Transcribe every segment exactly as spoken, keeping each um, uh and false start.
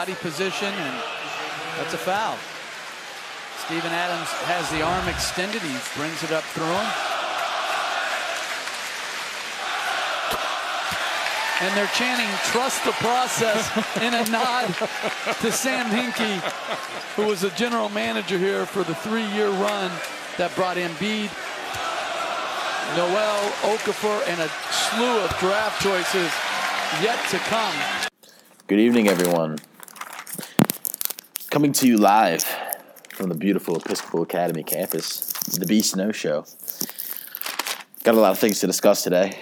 body position, and that's a foul. Steven Adams has the arm extended. He brings it up through him. And they're chanting, "Trust the process," in a nod to Sam Hinkie, who was the general manager here for the three-year run that brought Embiid, Noel, Okafor, and a slew of draft choices yet to come. Good evening, everyone. Coming to you live from the beautiful Episcopal Academy campus, the B. Snow Show. Got a lot of things to discuss today.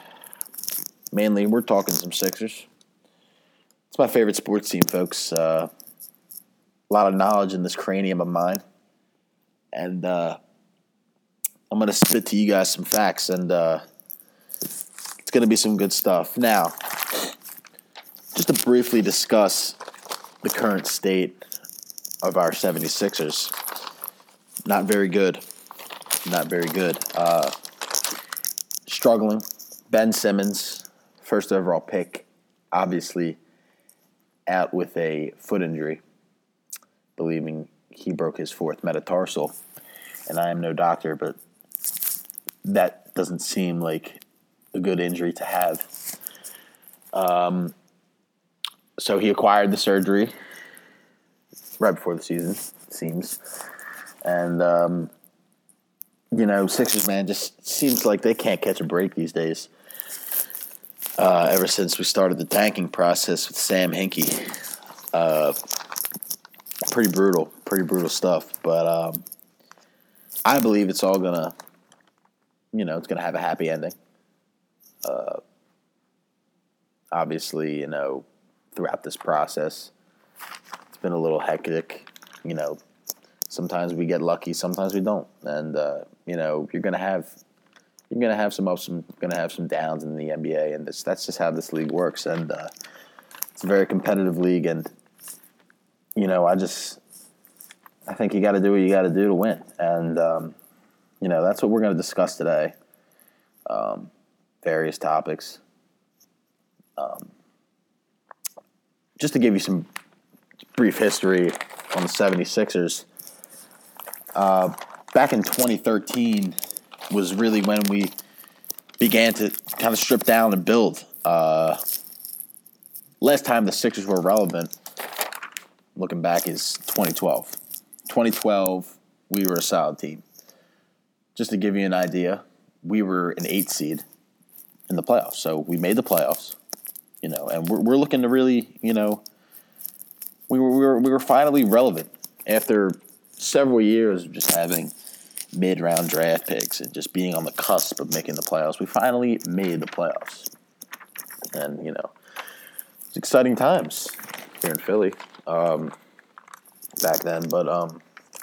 Mainly, we're talking some Sixers. It's my favorite sports team, folks. Uh, a lot of knowledge in this cranium of mine. And uh, I'm going to spit to you guys some facts, and uh, it's going to be some good stuff. Now, just to briefly discuss the current state of our seventy-sixers. Not very good. Not very good. Uh, struggling. Ben Simmons, first overall pick, obviously out with a foot injury, believing he broke his fourth metatarsal. And I am no doctor, but that doesn't seem like a good injury to have. Um, so he acquired the surgery right before the season, it seems. And, um, you know, Sixers, man, just seems like they can't catch a break these days. Uh, ever since we started the tanking process with Sam Hinkie. Uh, pretty brutal, pretty brutal stuff. But um, I believe it's all going to, you know, it's going to have a happy ending. Uh, obviously, you know, throughout this process, it's been a little hectic. You know, sometimes we get lucky, sometimes we don't. And, uh, you know, you're going to have... You're gonna have some ups, and gonna have some downs in the N B A, and this, that's just how this league works. And uh, it's a very competitive league, and you know, I just, I think you got to do what you got to do to win, and um, you know, that's what we're gonna discuss today. Um, various topics. Um, just to give you some brief history on the seventy-sixers. Uh, back in twenty thirteen. Was really when we began to kind of strip down and build. Uh, last time the Sixers were relevant, looking back, is twenty twelve. twenty twelve, we were a solid team. Just to give you an idea, we were an eight seed in the playoffs. So we made the playoffs, you know, and we're, we're looking to really, you know, we were, we were we were finally relevant after several years of just having mid-round draft picks and just being on the cusp of making the playoffs. We finally made the playoffs. And, you know, it's exciting times here in Philly um, back then. But, um,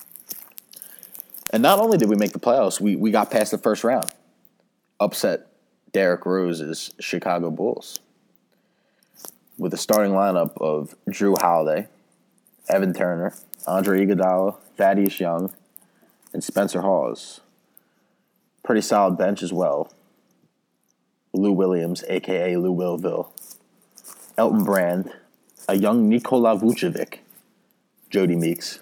and not only did we make the playoffs, we, we got past the first round. Upset Derrick Rose's Chicago Bulls with a starting lineup of Drew Holiday, Evan Turner, Andre Iguodala, Thaddeus Young, and Spencer Hawes. Pretty solid bench as well. Lou Williams, a k a. Lou Willville. Elton Brand. A young Nikola Vucevic. Jody Meeks.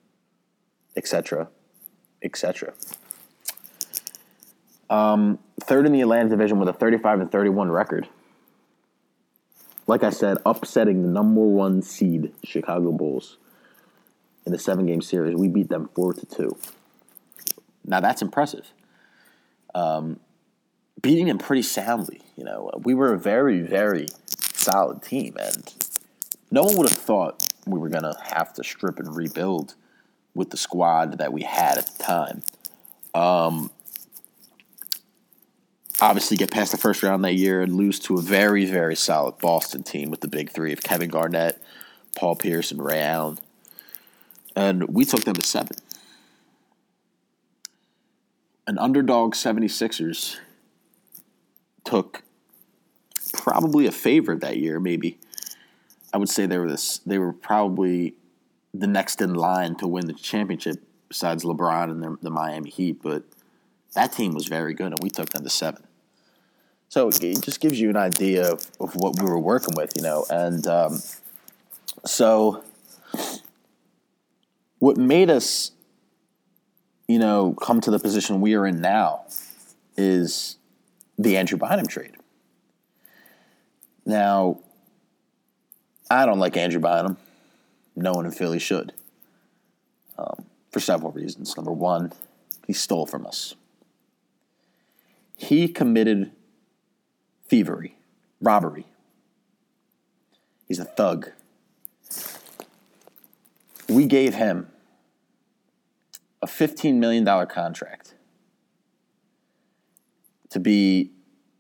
Etc. Etc. Um, third in the Atlantic Division with a thirty-five and thirty-one record. Like I said, upsetting the number one seed Chicago Bulls in the seven-game series. We beat them four to two. Now, that's impressive. Um, beating them pretty soundly. You know, we were a very, very solid team, and no one would have thought we were going to have to strip and rebuild with the squad that we had at the time. Um, obviously, get past the first round that year and lose to a very, very solid Boston team with the big three of Kevin Garnett, Paul Pierce, and Ray Allen. And we took them to seven. An underdog seventy-sixers took probably a favorite that year, maybe. I would say they were this. They were probably the next in line to win the championship besides LeBron and the, the Miami Heat. But that team was very good, and we took them to seven. So it just gives you an idea of, of what we were working with, you know. And um, So what made us, you know, come to the position we are in now is the Andrew Bynum trade. Now, I don't like Andrew Bynum. No one in Philly should. Um, for several reasons. Number one, he stole from us. He committed thievery, robbery. He's a thug. We gave him a fifteen million dollars contract to be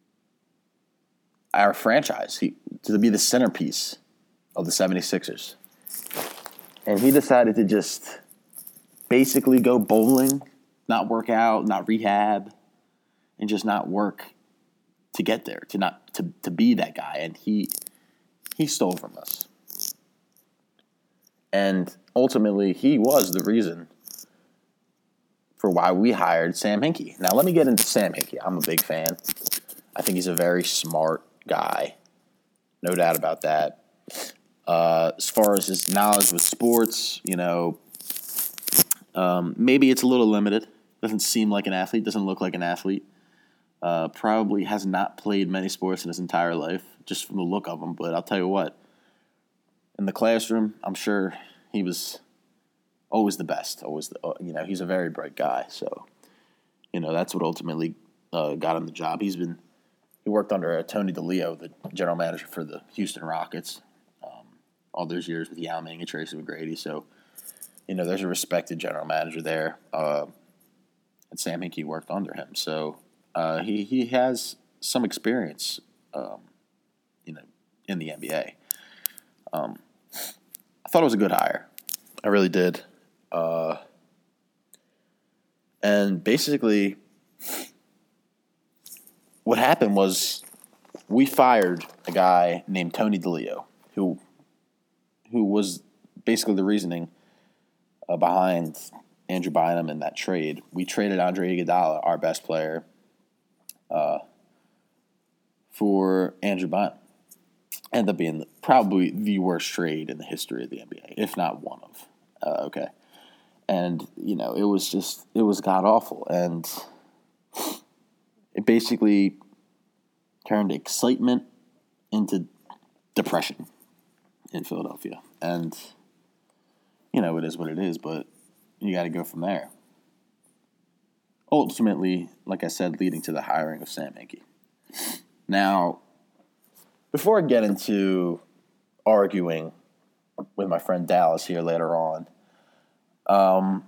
our franchise, he, to be the centerpiece of the seventy-sixers. And he decided to just basically go bowling, not work out, not rehab, and just not work to get there, to not to, to be that guy. And he he stole from us. And ultimately, he was the reason for why we hired Sam Hinkie. Now, let me get into Sam Hinkie. I'm a big fan. I think he's a very smart guy. No doubt about that. Uh, as far as his knowledge with sports, you know, um, maybe it's a little limited. Doesn't seem like an athlete. Doesn't look like an athlete. Uh, probably has not played many sports in his entire life, just from the look of him. But I'll tell you what, in the classroom, I'm sure he was always the best. Always, the, you know, he's a very bright guy. So, you know, that's what ultimately uh, got him the job. He's been he worked under uh, Tony DeLeo, the general manager for the Houston Rockets, um, all those years with Yao Ming and Tracy McGrady. So, you know, there's a respected general manager there, uh, and Sam Hinkie worked under him. So uh, he he has some experience, um, you know, in the N B A. Um, I thought it was a good hire. I really did. Uh, and basically, what happened was we fired a guy named Tony DeLeo, who who was basically the reasoning uh, behind Andrew Bynum in that trade. We traded Andre Iguodala, our best player, uh, for Andrew Bynum. Ended up being probably the worst trade in the history of the N B A, if not one of. Uh, okay. And, you know, it was just, it was god-awful. And it basically turned excitement into depression in Philadelphia. And, you know, it is what it is, but you got to go from there. Ultimately, like I said, leading to the hiring of Sam Hinkie. Now, before I get into arguing with my friend Dallas here later on, um,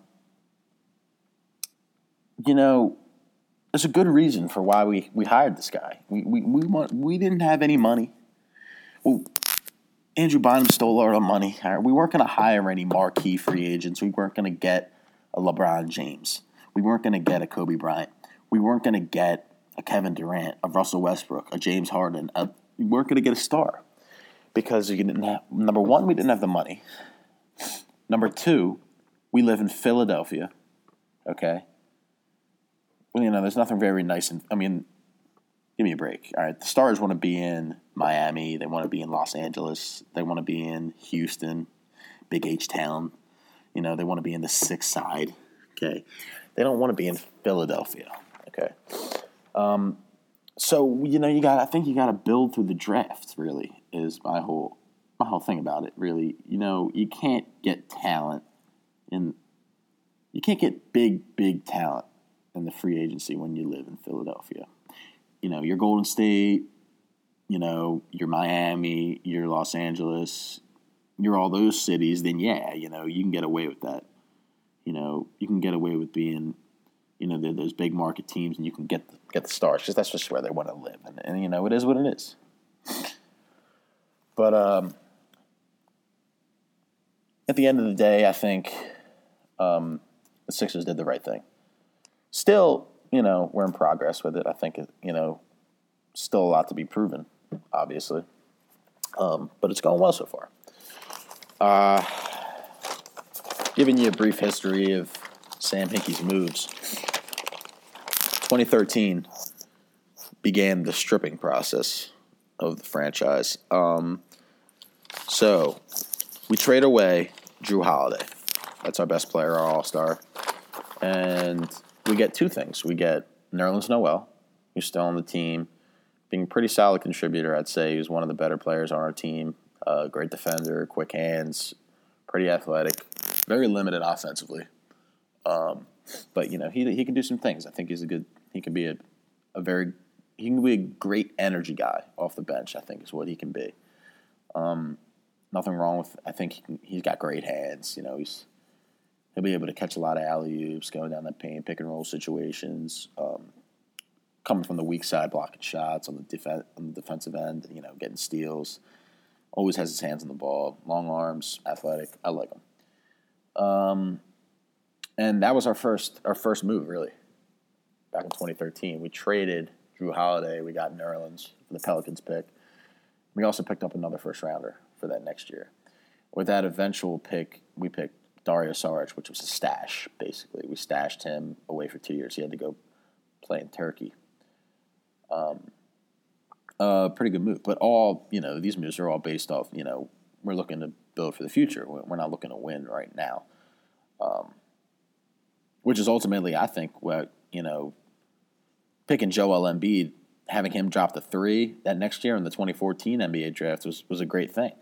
you know, there's a good reason for why we, we hired this guy. We we we want we didn't have any money. Well, Andrew Bynum stole all our money. We weren't going to hire any marquee free agents. We weren't going to get a LeBron James. We weren't going to get a Kobe Bryant. We weren't going to get a Kevin Durant, a Russell Westbrook, a James Harden. A, we weren't going to get a star because we didn't have. Number one, we didn't have the money. Number two, we live in Philadelphia. Okay. Well, you know, there's nothing very nice. In, I mean, give me a break. All right, the stars want to be in Miami. They want to be in Los Angeles. They want to be in Houston, Big H Town. You know, they want to be in the sixth side. Okay. They don't want to be in Philadelphia. Okay. Um, so, you know, you got, I think you got to build through the draft, really, is my whole, my whole thing about it, really. You know, you can't get talent in, you can't get big, big talent in the free agency when you live in Philadelphia. You know, you're Golden State, you know, you're Miami, you're Los Angeles, you're all those cities, then yeah, you know, you can get away with that. You know, you can get away with being, you know, those big market teams, and you can get the, get the stars because that's just where they want to live. And, and, you know, it is what it is. But um, at the end of the day, I think um, the Sixers did the right thing. Still, you know, we're in progress with it. I think, you know, still a lot to be proven, obviously. Um, but it's going well so far. Uh, giving you a brief history of Sam Hinkie's moves. twenty thirteen began the stripping process of the franchise. Um, so we trade away Drew Holiday. That's our best player, our all-star. And we get two things. We get Nerlens Noel, who's still on the team, being a pretty solid contributor, I'd say. He's one of the better players on our team. Uh, great defender, quick hands, pretty athletic, very limited offensively. Um, but, you know, he he can do some things. I think he's a good – he can be a, a very – he can be a great energy guy off the bench, I think is what he can be. Um, nothing wrong with – I think he can, he's got great hands. You know, he's he'll be able to catch a lot of alley-oops, going down the paint, pick-and-roll situations, um, coming from the weak side, blocking shots on the, def- on the defensive end, you know, getting steals. Always has his hands on the ball, long arms, athletic. I like him. Um, and that was our first our first move, really, back in twenty thirteen. We traded Drew Holiday. We got Nerlens for the Pelicans pick. We also picked up another first rounder for that next year. With that eventual pick, we picked Dario Saric, which was a stash, basically. We stashed him away for two years. He had to go play in Turkey. Um, uh, pretty good move. But all, you know, these moves are all based off, you know, we're looking to build for the future. We're not looking to win right now. Um, which is ultimately, I think, what, you know, picking Joel Embiid, having him drop the three that next year in the twenty fourteen N B A draft was, was a great thing.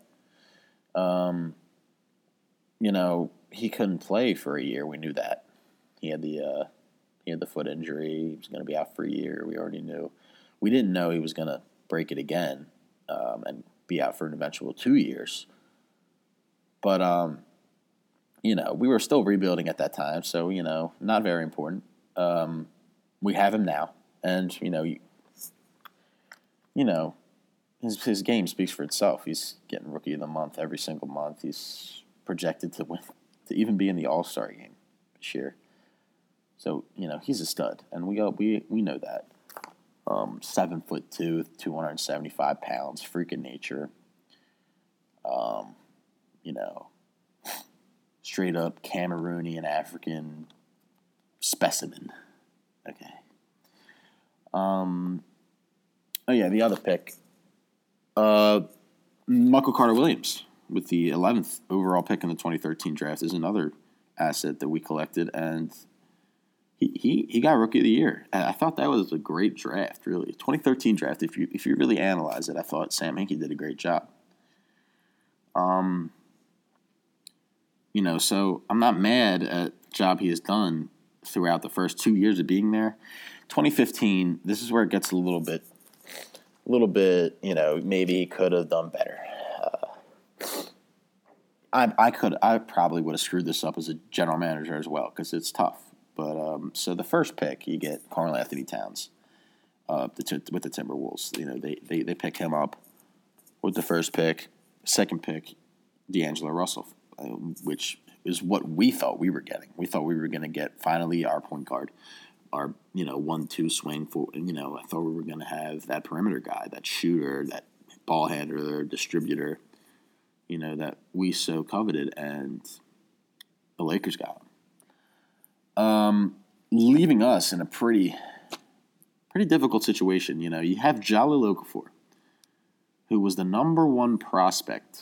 Um, you know, he couldn't play for a year. We knew that. He had the uh, he had the foot injury. He was going to be out for a year. We already knew. We didn't know he was going to break it again um, and be out for an eventual two years. But, um, you know, we were still rebuilding at that time, so, you know, not very important. Um, we have him now, and, you know, you, you know, his his game speaks for itself. He's getting Rookie of the Month every single month. He's projected to win, to even be in the All-Star game this year. So, you know, he's a stud, and we go, we we know that. Um, seven foot two, two hundred seventy-five pounds, freak of nature. Um, you know, straight up Cameroonian African specimen. Okay. Um. Oh yeah, the other pick. Uh, Michael Carter Williams with the eleventh overall pick in the twenty thirteen draft is another asset that we collected, and he he, he got Rookie of the Year. I thought that was a great draft, really. twenty thirteen draft. If you if you really analyze it, I thought Sam Hinkie did a great job. Um. You know, so I'm not mad at the job he has done throughout the first two years of being there. twenty fifteen, this is where it gets a little bit, a little bit, you know, maybe he could have done better. Uh, I I could, I probably would have screwed this up as a general manager as well because it's tough. But um, so the first pick, you get Karl Anthony Towns uh, the, with the Timberwolves. You know, they, they, they pick him up with the first pick. Second pick, D'Angelo Russell, uh, which is what we thought we were getting. We thought we were going to get finally our point guard, our, you know, one two swing for, you know, I thought we were going to have that perimeter guy, that shooter, that ball handler, distributor, you know, that we so coveted, and the Lakers got him. Um, leaving us in a pretty, pretty difficult situation. You know, you have Jahlil Okafor, who was the number one prospect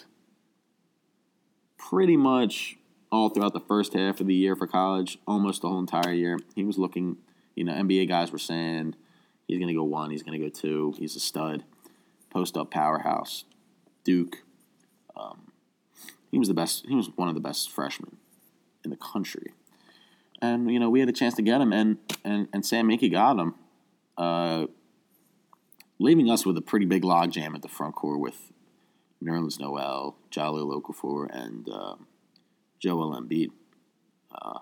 pretty much all throughout the first half of the year for college, almost the whole entire year. He was looking, you know, N B A guys were saying he's going to go one, he's going to go two, he's a stud, post-up powerhouse, Duke. Um, he was the best, he was one of the best freshmen in the country. And, you know, we had a chance to get him, and, and, and Sam Hinkie got him, uh, leaving us with a pretty big logjam at the front court with Nerlens Noel, Jahlil Okafor, and uh, Joel Embiid. Uh,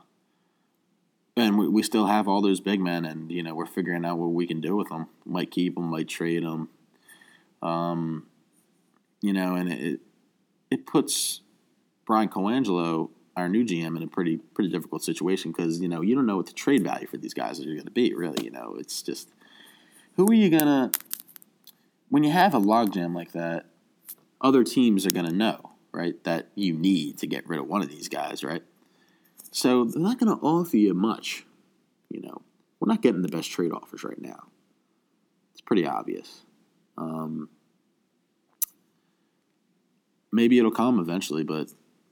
and we, we still have all those big men, and, you know, we're figuring out what we can do with them. Might keep them, might trade them. Um, you know, and it it puts Brian Colangelo, our new G M, in a pretty pretty difficult situation because, you know, you don't know what the trade value for these guys are going to be, really. You know, it's just, who are you going to, when you have a logjam like that, other teams are going to know, right, that you need to get rid of one of these guys, right? So they're not going to offer you much, you know. We're not getting the best trade offers right now. It's pretty obvious. Um, maybe it'll come eventually, but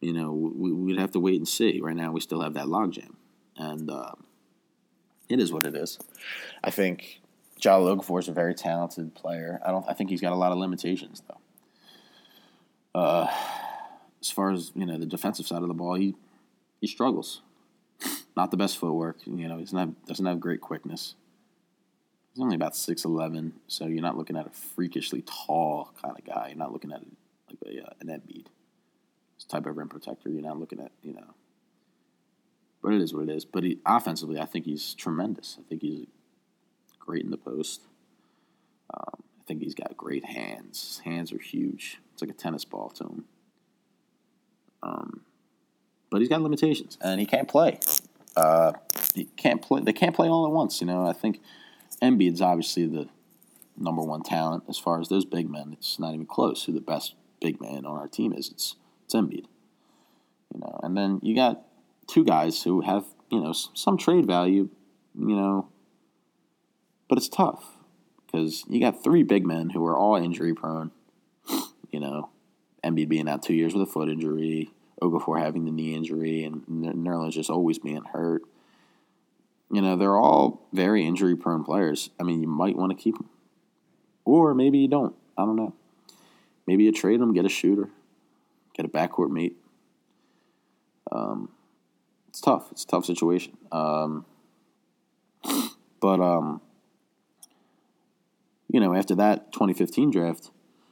you know, we, we'd have to wait and see. Right now, we still have that logjam, and uh, it is what it is. I think Jahlil Okafor is a very talented player. I don't. I think he's got a lot of limitations, though. Uh, as far as you know, the defensive side of the ball, he he struggles. Not the best footwork. You know, he's not doesn't have great quickness. He's only about six eleven, so you're not looking at a freakishly tall kind of guy. You're not looking at it like a, uh, an Embiid. This type of rim protector. You're not looking at, you know. But it is what it is. But he, offensively, I think he's tremendous. I think he's great in the post. Um, I think he's got great hands. His hands are huge. It's like a tennis ball to him. Um, but he's got limitations, and he can't play. Uh, he can't play. They can't play all at once. You know, I think Embiid's obviously the number one talent as far as those big men. It's not even close who the best big man on our team is. It's it's Embiid. You know, and then you got two guys who have, you know, some trade value, you know, but it's tough because you got three big men who are all injury prone. You know, Embiid being out two years with a foot injury, Okafor having the knee injury, and Nerlens just always being hurt. You know, they're all very injury-prone players. I mean, you might want to keep them. Or maybe you don't. I don't know. Maybe you trade them, get a shooter, get a backcourt mate. Um, it's tough. It's a tough situation. Um, but, um, you know, after that twenty fifteen draft,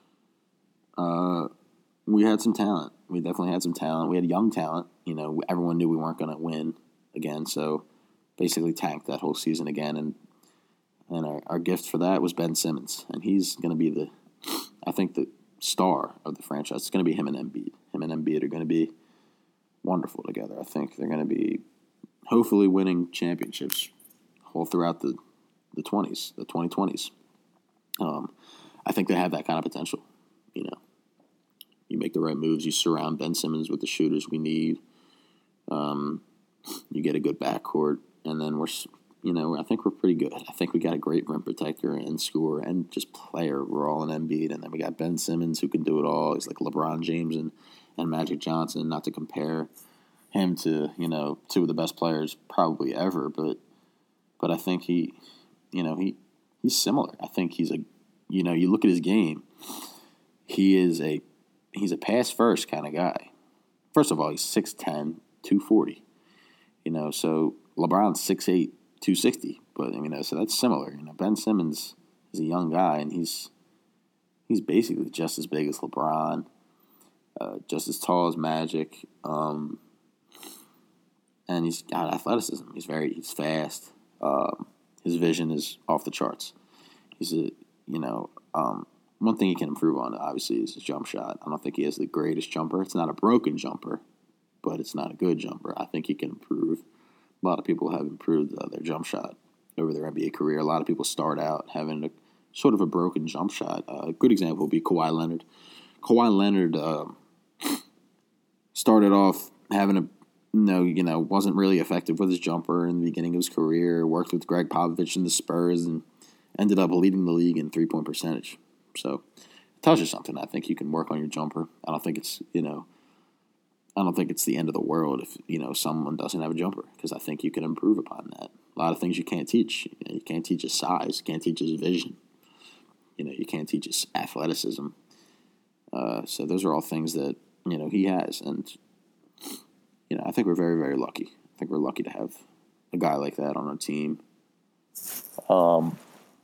uh, we had some talent. We definitely had some talent. We had young talent. You know, everyone knew we weren't going to win again, so basically tanked that whole season again, and and our, our gift for that was Ben Simmons, and he's going to be the, I think, the star of the franchise. It's going to be him and Embiid. Him and Embiid are going to be wonderful together. I think they're going to be hopefully winning championships all throughout the the twenties, the twenty twenties. Um, I think they have that kind of potential. You know, you make the right moves. You surround Ben Simmons with the shooters we need. Um, you get a good backcourt. And then we're, you know, I think we're pretty good. I think we got a great rim protector and scorer and just player. We're all in Embiid. And then we got Ben Simmons who can do it all. He's like LeBron James and, and Magic Johnson, not to compare him to, you know, two of the best players probably ever. But but I think he, you know, he he's similar. I think he's a, you know, you look at his game, he is a, he's a pass-first kind of guy. First of all, he's six ten, two forty. You know, so LeBron's six eight, two sixty. But, I mean, so that's similar. You know, Ben Simmons is a young guy, and he's he's basically just as big as LeBron, uh, just as tall as Magic. Um, and he's got athleticism. He's very, he's fast. Um, his vision is off the charts. He's a, you know, um, one thing he can improve on, obviously, is his jump shot. I don't think he has the greatest jumper. It's not a broken jumper, but it's not a good jumper. I think he can improve. A lot of people have improved uh, their jump shot over their N B A career. A lot of people start out having a sort of a broken jump shot. Uh, a good example would be Kawhi Leonard. Kawhi Leonard uh, started off having a no, you know, wasn't really effective with his jumper in the beginning of his career. Worked with Greg Popovich in the Spurs and ended up leading the league in three-point percentage. So it tells you something. I think you can work on your jumper. I don't think it's, you know, I don't think it's the end of the world if, you know, someone doesn't have a jumper, because I think you can improve upon that. A lot of things you can't teach. You know, you can't teach his size. You can't teach his vision. You know, you can't teach his athleticism. Uh, so those are all things that, you know, he has. And, you know, I think we're very, very lucky. I think we're lucky to have a guy like that on our team. Um,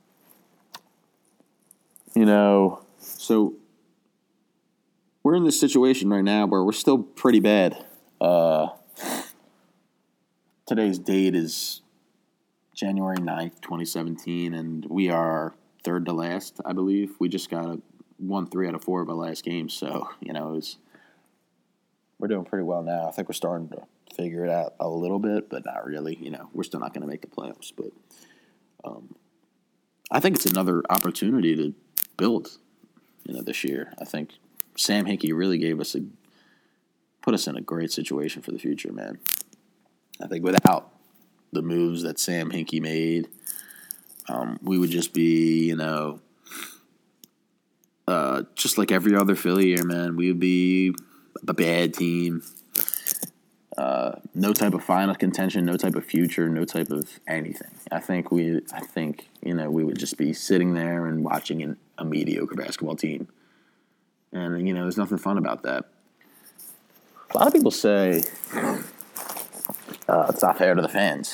you know, so we're in this situation right now where we're still pretty bad. Uh, today's date is January ninth, twenty seventeen, and we are third to last, I believe. We just got a won three out of four of our last games, so, you know, it was, we're doing pretty well now. I think we're starting to figure it out a little bit, but not really. You know, we're still not going to make the playoffs, but um, I think it's another opportunity to build, you know, this year. I think Sam Hinkie really gave us a, put us in a great situation for the future, man. I think without the moves that Sam Hinkie made, um, we would just be, you know, uh, just like every other Philly year, man. We would be a bad team. Uh, no type of final contention, no type of future, no type of anything. I think we, I think you know, we would just be sitting there and watching an, a mediocre basketball team, and you know, there's nothing fun about that. A lot of people say uh, it's not fair to the fans.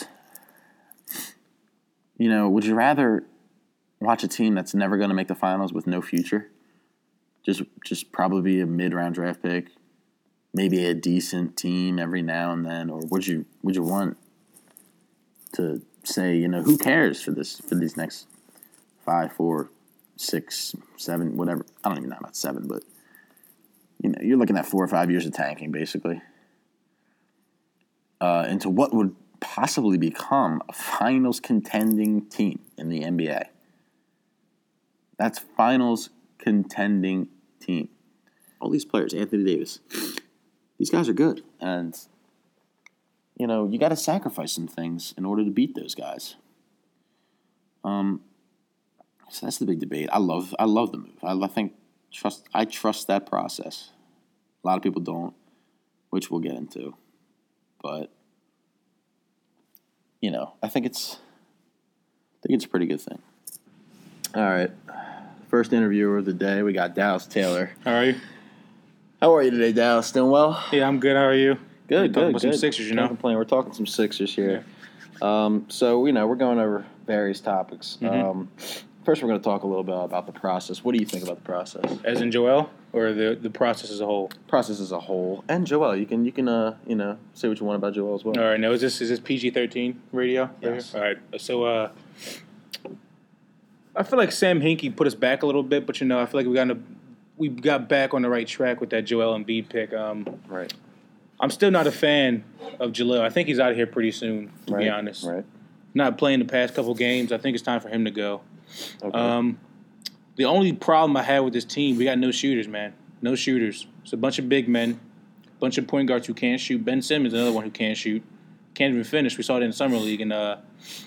You know, would you rather watch a team that's never going to make the finals with no future, just just probably be a mid-round draft pick? Maybe a decent team every now and then, or would you would you want to say, you know, who cares for this for these next five, four, six, seven, whatever? I don't even know about seven, but you know, you're looking at four or five years of tanking, basically, uh, into what would possibly become a finals contending team in the N B A. That's finals contending team. All these players, Anthony Davis. These guys are good, and, you know, you got to sacrifice some things in order to beat those guys. Um, so that's the big debate. I love, I love the move. I, I think trust. I trust that process. A lot of people don't, which we'll get into, but you know, I think it's, I think it's a pretty good thing. All right, first interviewer of the day, we got Dallas Taylor. How are you? How are you today, Dallas? Doing well? Yeah, I'm good. How are you? Good, We're good, about good. some Sixers, you Can't know. complain. We're talking some Sixers here. Yeah. Um, so, you know, we're going over various topics. Mm-hmm. Um, first, we're going to talk a little bit about the process. What do you think about the process? As in Joel, or the the process as a whole? Process as a whole, and Joel. You can, you can, uh, you know, say what you want about Joel as well. All right. Now, is this is this P G thirteen radio? Yes. All right. So, uh, I feel like Sam Hinkie put us back a little bit, but you know, I feel like we got in a, we got back on the right track with that Joel Embiid pick. Um, Right. I'm still not a fan of Jaleel. I think he's out of here pretty soon, to Right. be honest. Right. Not playing the past couple games. I think it's time for him to go. Okay. Um, the only problem I had with this team, we got no shooters, man. No shooters. It's a bunch of big men, a bunch of point guards who can't shoot. Ben Simmons, another one who can't shoot. Can't even finish. We saw it in the summer league, and uh,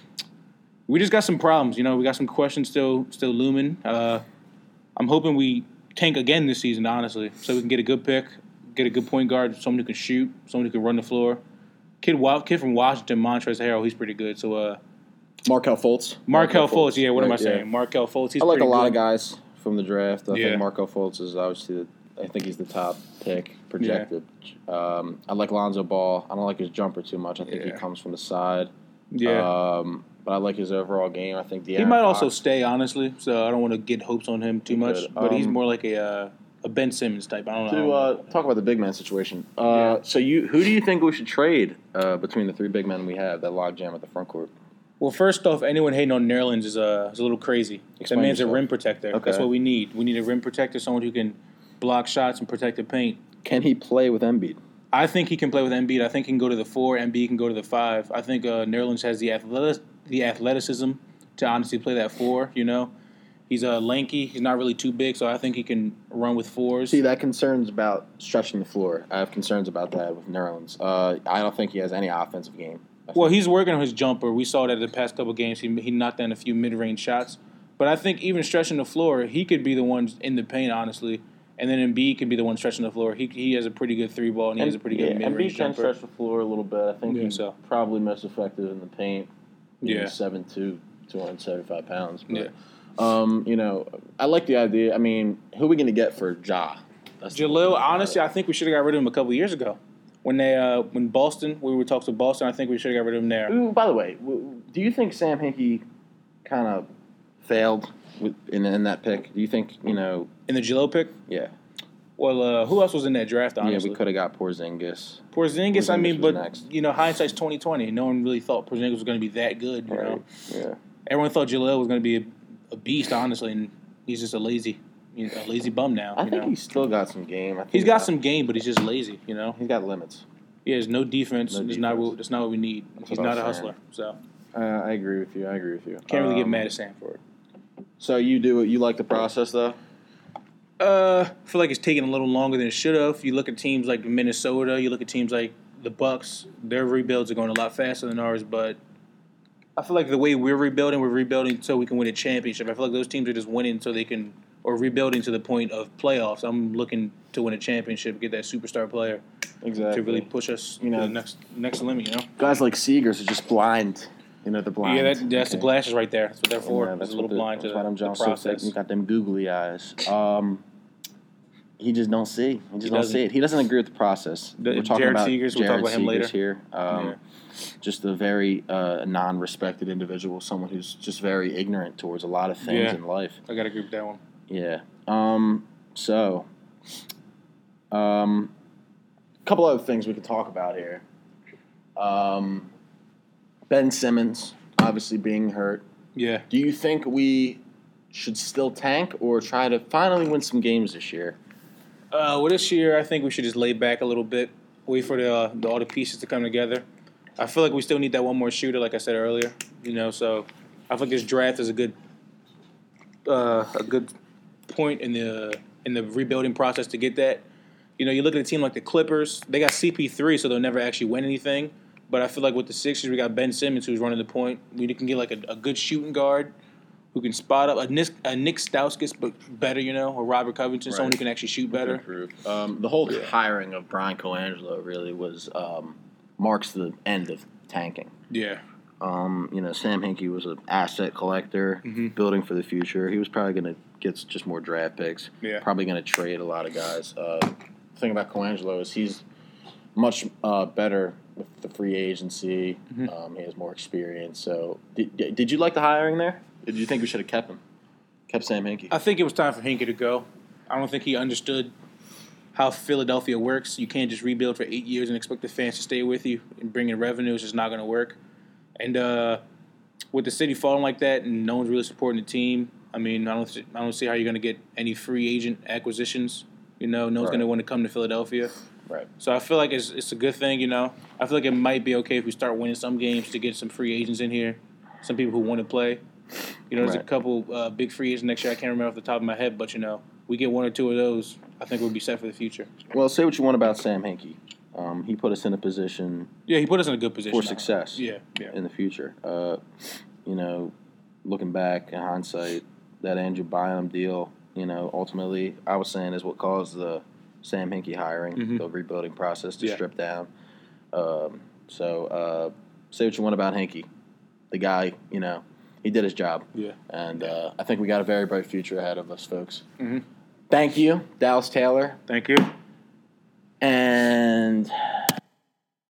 we just got some problems. You know, we got some questions still, still looming. Uh, I'm hoping we tank again this season, honestly, so we can get a good pick, get a good point guard, someone who can shoot, someone who can run the floor. Kid, kid from Washington, Montrezl Harrell, he's pretty good. So, uh, Markelle Fultz. Markelle Fultz, yeah. What am I Right, saying? yeah. Markelle Fultz. He's I like a pretty lot good. of guys from the draft. I Yeah. think Markelle Fultz is obviously, the, I think he's the top pick projected. Um, I like Lonzo Ball. I don't like his jumper too much. I think he Yeah. comes from the side. Yeah. Um, but I like his overall game. I think the he might also stay, honestly. So I don't want to get hopes on him too He much. could. But he's Um, more like a uh, a Ben Simmons type. I don't To know. uh, talk about the big man situation. Uh, Yeah. So you, who do you think we should trade uh, between the three big men we have that logjam at the front court? Well, first off, anyone hating on Nerlens is, uh, is a little crazy. Explain that man's yourself. a rim protector. Okay. That's what we need. We need a rim protector, someone who can block shots and protect the paint. Can he play with Embiid? I think he can play with Embiid. I think he can go to the four. Embiid can go to the five. I think uh, Nerlens has the athletic, the athleticism to honestly play that four. You know, he's uh, lanky. He's not really too big, so I think he can run with fours. See, that concerns about stretching the floor. I have concerns about that with Nerlens. Uh, I don't think he has any offensive game. I Well, think- he's working on his jumper. We saw that in the past couple games. He he knocked down a few mid-range shots. But I think even stretching the floor, he could be the one in the paint, honestly. And then Embiid could be the one stretching the floor. He he has a pretty good three ball, and he has a pretty good yeah, mid-range Embiid can jumper. stretch the floor a little bit. I think Yeah, he's so. probably most effective in the paint. Yeah. seven two, two hundred seventy-five pounds. But, Yeah. um, you know, I like the idea. I mean, who are we going to get for Ja? That's the- Jaleel, honestly, I think we should have got rid of him a couple years ago. When they uh, when Boston, we were talking to Boston, I think we should have got rid of him there. Ooh, by the way, w- do you think Sam Hinkie kind of failed with, in, in that pick? Do you think, you know, In the Jaleel pick, yeah, well, uh, who else was in that draft, honestly? yeah, we could have got Porzingis. Porzingis, I Porzingis mean, was but, next. you know, hindsight's twenty twenty. No one really thought Porzingis was going to be that good, you know? Yeah. Everyone thought Jaleel was going to be a, a beast, honestly, and he's just a lazy, you know, a lazy bum now. I you think know? he's still got some game. I think he's got some game, but he's just lazy. You know, He's got limits. he has no defense. No That's not defense. what that's not what we need. That's he's what I not a was hustler, so Uh, I agree with you. I agree with you. can't really get Um, mad at Sam for it. So you do it. You like the process, though. Uh, I feel like it's taking a little longer than it should have. You look at teams like Minnesota. You look at teams like the Bucks. Their rebuilds are going a lot faster than ours, but I feel like the way we're rebuilding, we're rebuilding so we can win a championship. I feel like those teams are just winning so they can or rebuilding to the point of playoffs. I'm looking to win a championship, get that superstar player Exactly. to really push us You know, to the next next limit. You know, guys like Seegers are just blind. You know, they're blind. yeah, that, that's okay. the glasses right there. That's what they're for. Yeah, It's that's a little what blind the, to that's why the, them the John so process. thick. You got them googly eyes. Um, he just don't see. He just He don't doesn't. see it. He doesn't agree with the process. The- We're talking Jared about Seegers, we'll Jared talk about him Seegers later. here. Um, Yeah. Just a very uh, non-respected individual, someone who's just very ignorant towards a lot of things Yeah. in life. I got to agree with that one. Yeah. Um. So, um, a couple other things we could talk about here. Um, Ben Simmons obviously being hurt. Yeah. Do you think we should still tank or try to finally win some games this year? Uh, well, this year I think we should just lay back a little bit, wait for the, uh, the all the pieces to come together. I feel like we still need that one more shooter, like I said earlier. You know, so I feel like this draft is a good, uh, a good point in the in the rebuilding process to get that. You know, you look at a team like the Clippers; they got C P three, so they'll never actually win anything. But I feel like with the Sixers, we got Ben Simmons, who's running the point. We can get like a, a good shooting guard who can spot up a Nick, a Nick Stauskas, but better, you know, or Robert Covington, someone Right. who can actually shoot better. Um, the whole hiring of Brian Colangelo really was um, marks the end of tanking. Yeah. Um, you know, Sam Hinkie was an asset collector, Mm-hmm. building for the future. He was probably going to get just more draft picks. Yeah. Probably going to trade a lot of guys. Uh, the thing about Colangelo is he's much uh, better with the free agency. Mm-hmm. Um, he has more experience. So, did, did you like the hiring there? Did you think we should have kept him? Kept Sam Hinkie? I think it was time for Hinkie to go. I don't think he understood how Philadelphia works. You can't just rebuild for eight years and expect the fans to stay with you and bring in revenue. It's just not going to work. And uh, with the city falling like that and no one's really supporting the team, I mean, I don't, I don't see how you're going to get any free agent acquisitions. You know, no one's Right. going to want to come to Philadelphia. Right. So I feel like it's it's a good thing, you know. I feel like it might be okay if we start winning some games to get some free agents in here, some people who want to play. You know, there's Right. a couple uh, big free agents next year. I can't remember off the top of my head, but, you know, we get one or two of those, I think we'll be set for the future. Well, say what you want about Sam Hinkie. Um, he put us in a position Yeah, he put us in a good position. for success Yeah, yeah. in the future. Uh, you know, looking back in hindsight, that Andrew Bynum deal, you know, ultimately, I was saying is what caused the Sam Hinkie hiring, Mhm. the rebuilding process to Yeah. strip down. Um, so, uh, say what you want about Hinkie. The guy, you know, he did his job. Yeah. And uh, I think we got a very bright future ahead of us, folks. Mhm. Thank you, Dallas Taylor. Thank you. And